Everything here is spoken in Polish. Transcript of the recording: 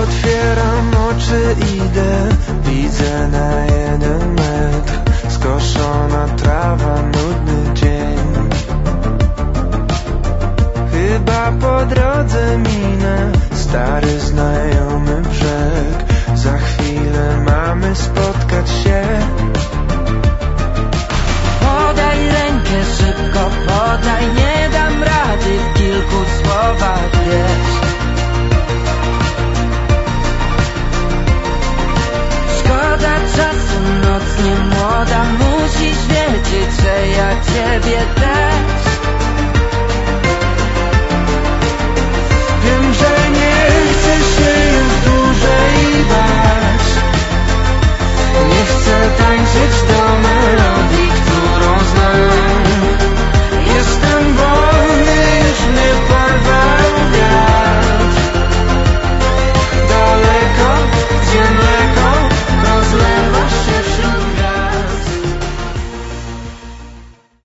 Otwieram oczy, idę, widzę na 1 metr skoszona trawa, nudny dzień. Chyba po drodze minę stary